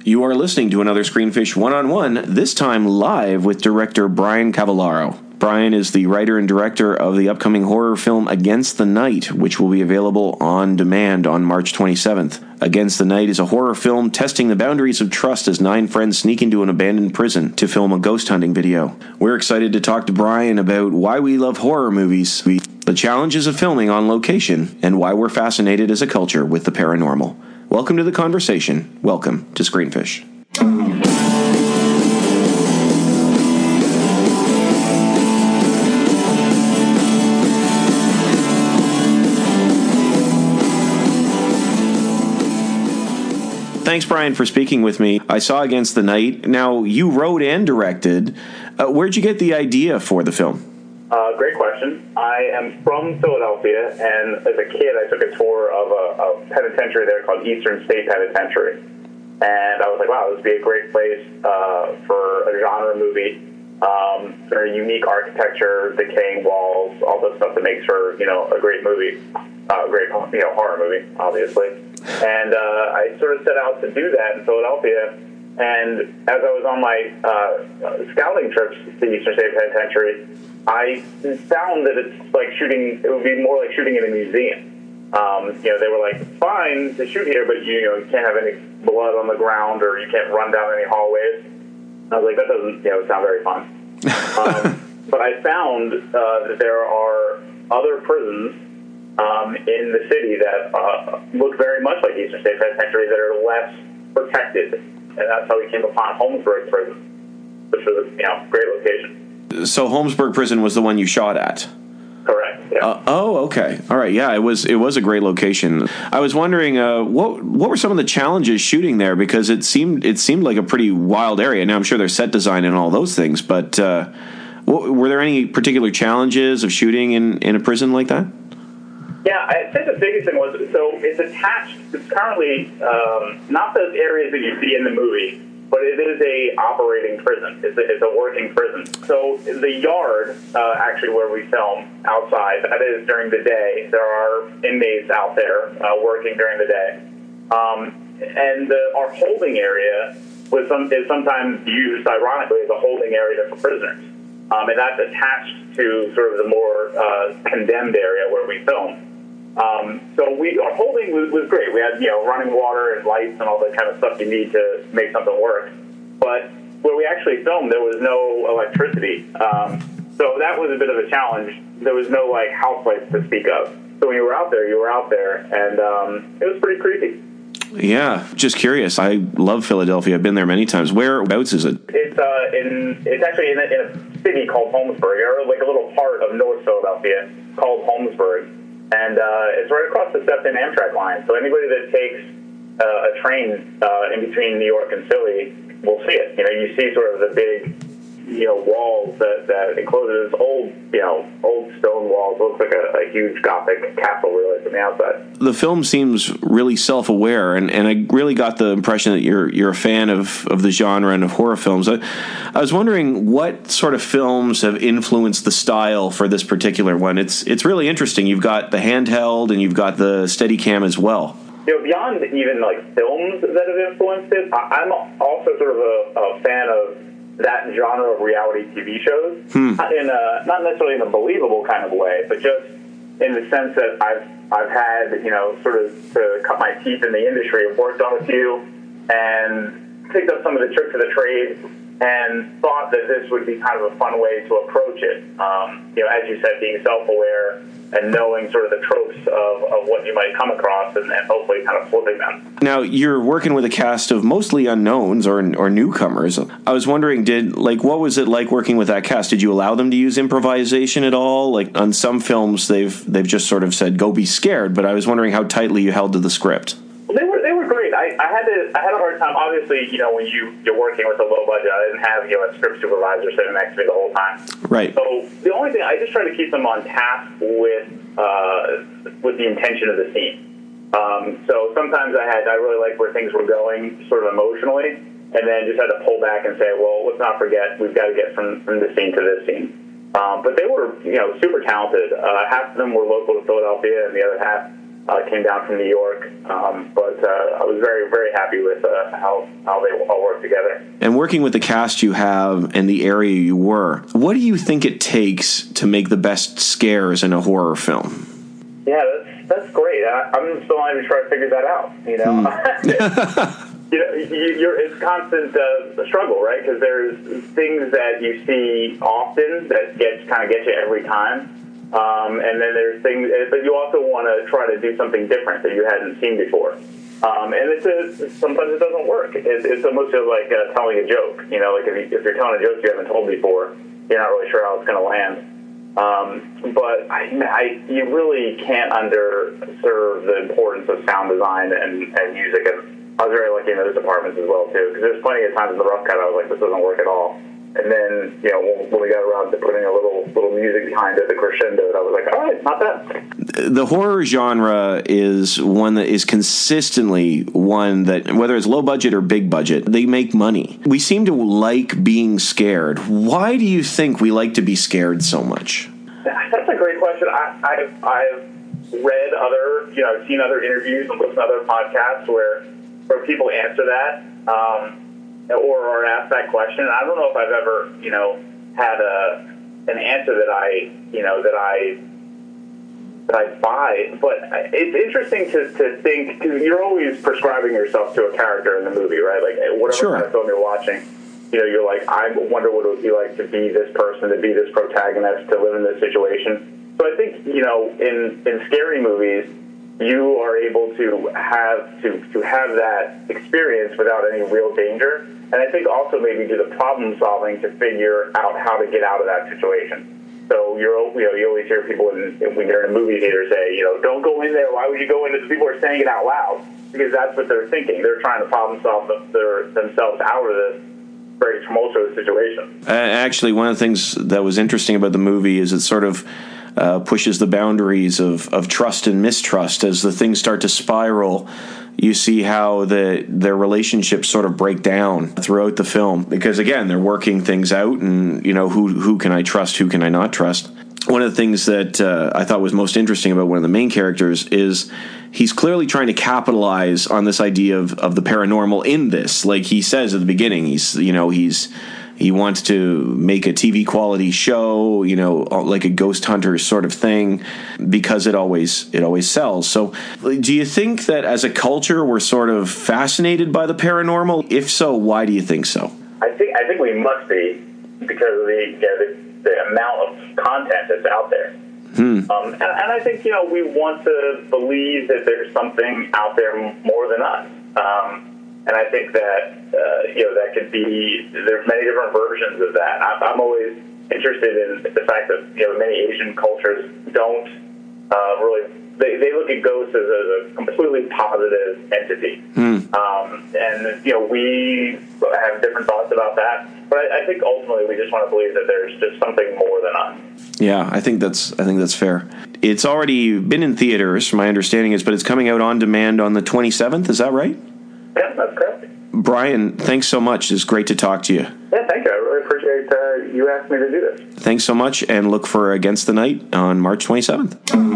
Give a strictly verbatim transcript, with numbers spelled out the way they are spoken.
You are listening to another Screenfish One-on-One, this time live with director Brian Cavallaro. Brian is the writer and director of the upcoming horror film Against the Night, which will be available on demand on March twenty-seventh. Against the Night is a horror film testing the boundaries of trust as nine friends sneak into an abandoned prison to film a ghost hunting video. We're excited to talk to Brian about why we love horror movies, the challenges of filming on location, and why we're fascinated as a culture with the paranormal. Welcome to the conversation. Welcome to Screenfish. Thanks, Brian, for speaking with me. I saw Against the Night. Now, you wrote and directed. Uh, where'd you get the idea for the film? Uh, great question. I am from Philadelphia, and as a kid, I took a tour of a, a penitentiary there called Eastern State Penitentiary. And I was like, wow, this would be a great place uh, for a genre movie. Um, very unique architecture, decaying walls, all the stuff that makes for, you know, a great movie, uh, great, you know, horror movie, obviously. And uh, I sort of set out to do that in Philadelphia. And as I was on my uh, scouting trips to Eastern State Penitentiary, I found that it's like shooting, it would be more like shooting in a museum. Um, you know, they were like, fine to shoot here, but you, you know, you can't have any blood on the ground or you can't run down any hallways. I was like, that doesn't, you know, sound very fun. um, but I found uh, that there are other prisons um, in the city that uh, look very much like Eastern State Penitentiary that are less protected. And that's how we came upon Holmesburg Prison, which was a, you know, great location. So Holmesburg Prison was the one you shot at? Correct. Yeah. Uh, oh, okay. All right. Yeah, it was. It was a great location. I was wondering, uh, what what were some of the challenges shooting there? Because it seemed it seemed like a pretty wild area. Now I'm sure there's set design and all those things, but uh, what, were there any particular challenges of shooting in, in a prison like that? Yeah, I'd say the biggest thing was, so it's attached. It's currently um, not the areas that you see in the movie, but it is a operating prison. It's a, it's a working prison. So the yard, uh, actually, where we film outside, that is during the day. There are inmates out there uh, working during the day. Um, and the, our holding area was some, is sometimes used, ironically, as a holding area for prisoners. Um, and that's attached to sort of the more uh, condemned area where we film. Um, so we, our holding was, was great. We had, you know, running water and lights and all that kind of stuff you need to make something work. But where we actually filmed, there was no electricity. Um, so that was a bit of a challenge. There was no, like, house lights to speak of. So when you were out there, you were out there, and um, it was pretty creepy. Yeah, just curious. I love Philadelphia. I've been there many times. Whereabouts is it? It's uh, in. It's actually in a, in a city called Holmesburg, or like a little part of North Philadelphia called Holmesburg. And uh, it's right across the Sefton Amtrak line. So anybody that takes uh, a train uh, in between New York and Philly will see it. You know, you see sort of the big, you know, walls that, that encloses old, you know, old stone walls. It looks like a, a huge Gothic castle, really, from the outside. The film seems really self-aware, and, and I really got the impression that you're you're a fan of, of the genre and of horror films. I, I was wondering what sort of films have influenced the style for this particular one. It's it's really interesting. You've got the handheld and you've got the Steadicam as well. You know, beyond even like films that have influenced it, I'm also sort of a, a fan of that genre of reality T V shows, hmm. not in a, not necessarily in a believable kind of way, but just in the sense that I've I've had, you know, sort of to cut my teeth in the industry. I've worked on a few and picked up some of the tricks of the trade and thought that this would be kind of a fun way to approach it. Um, you know, as you said, being self-aware and knowing sort of the tropes of, of what you might come across and, and hopefully kind of flipping them. Now, you're working with a cast of mostly unknowns or or newcomers. I was wondering, did like what was it like working with that cast? Did you allow them to use improvisation at all? Like on some films, they've they've just sort of said, go be scared, but I was wondering how tightly you held to the script. Well, they were they were great. I, I had to I had a hard time. Obviously, you know, when you you're working with a low budget, I didn't have, you know, a script supervisor sitting next to me the whole time. Right. So the only thing I just try to keep them on task with uh, with the intention of the scene. Um, so sometimes I had I really liked where things were going, sort of emotionally, and then just had to pull back and say, well, let's not forget we've got to get from from this scene to this scene. Um, but they were, you know, super talented. Uh, half of them were local to Philadelphia, and the other half uh, came down from New York. Um, but uh, I was very, very happy with uh, how, how they all worked together. And working with the cast you have and the area you were, what do you think it takes to make the best scares in a horror film? Yeah, that's, that's great. I, I'm still not even trying to figure that out, you know? Hmm. You know, you're, it's constant uh, struggle, right? Because there's things that you see often that get kind of get you every time, um, and then there's things, but you also want to try to do something different that you hadn't seen before. Um, and it's a, sometimes it doesn't work. It, it's almost like uh, telling a joke. You know, like if, you, if you're telling a joke you haven't told before, you're not really sure how it's going to land. Um, but I, I, you really can't underserve the importance of sound design and, and music. And I was very lucky in those departments as well, too, because there's plenty of times in the rough cut I was like, this doesn't work at all. And then, you know, when, when we got around to putting a little little music behind it, the crescendo, I was like, all right, not bad. The horror genre is one that is consistently one that, whether it's low budget or big budget, they make money. We seem to like being scared. Why do you think we like to be scared so much? That's a great question. I, I've, I've read other, you know, I've seen other interviews and listened to other podcasts where where people answer that, um, or, or ask that question. I don't know if I've ever, you know, had a an answer that I, you know, that I that I buy. But it's interesting to, to think, because you're always prescribing yourself to a character in the movie, right? Like whatever Sure. kind of film you're watching, you know, you're like, I wonder what it would be like to be this person, to be this protagonist, to live in this situation. So I think, you know, in in scary movies, you are able to have to, to have that experience without any real danger. And I think also maybe do the problem solving to figure out how to get out of that situation. So you're, you know, you always hear people in, when you're in a movie theater say, you know, don't go in there. Why would you go in there? People are saying it out loud because that's what they're thinking. They're trying to problem solve their, themselves out of this very tumultuous situation. Uh, actually, one of the things that was interesting about the movie is it sort of Uh, pushes the boundaries of, of trust and mistrust. As the things start to spiral, you see how the their relationships sort of break down throughout the film. Because again, they're working things out, and you know, who who can I trust, who can I not trust. One of the things that uh, I thought was most interesting about one of the main characters is he's clearly trying to capitalize on this idea of, of the paranormal in this. Like he says at the beginning, he's you know he's. He wants to make a T V quality show, you know, like a Ghost Hunters sort of thing, because it always it always sells. So, do you think that as a culture we're sort of fascinated by the paranormal? If so, why do you think so? I think I think we must be, because of the you know, the, the amount of content that's out there. Hmm. Um, and, and I think you know we want to believe that there's something out there more than us. Um, And I think that, uh, you know, that could be, there's many different versions of that. I'm, I'm always interested in the fact that, you know, many Asian cultures don't uh, really, they, they look at ghosts as a, a completely positive entity. Hmm. Um, and, you know, we have different thoughts about that. But I, I think ultimately we just want to believe that there's just something more than us. Yeah, I think that's I think that's fair. It's already been in theaters, my understanding is, but it's coming out on demand on the twenty-seventh. Is that right? Yeah, that's correct. Brian, thanks so much. It's great to talk to you. Yeah, thank you. I really appreciate uh, you asking me to do this. Thanks so much, and look for Against the Night on March twenty-seventh.